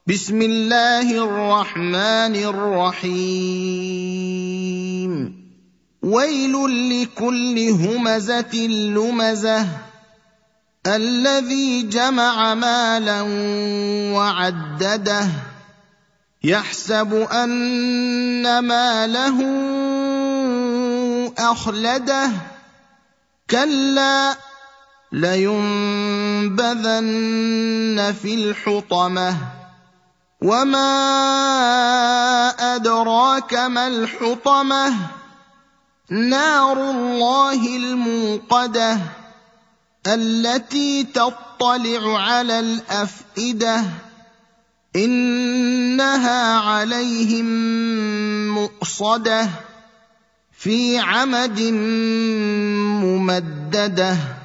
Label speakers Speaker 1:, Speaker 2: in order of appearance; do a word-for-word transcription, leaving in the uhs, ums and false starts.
Speaker 1: بسم الله الرحمن الرحيم ويل لكل همزة لمزة الذي جمع مالا وعدده يحسب أن ماله أخلده كلا لينبذن في الحطمة وما أدراك ما الحطمة نار الله الموقدة التي تطلع على الأفئدة إنها عليهم مؤصدة في عمد ممدده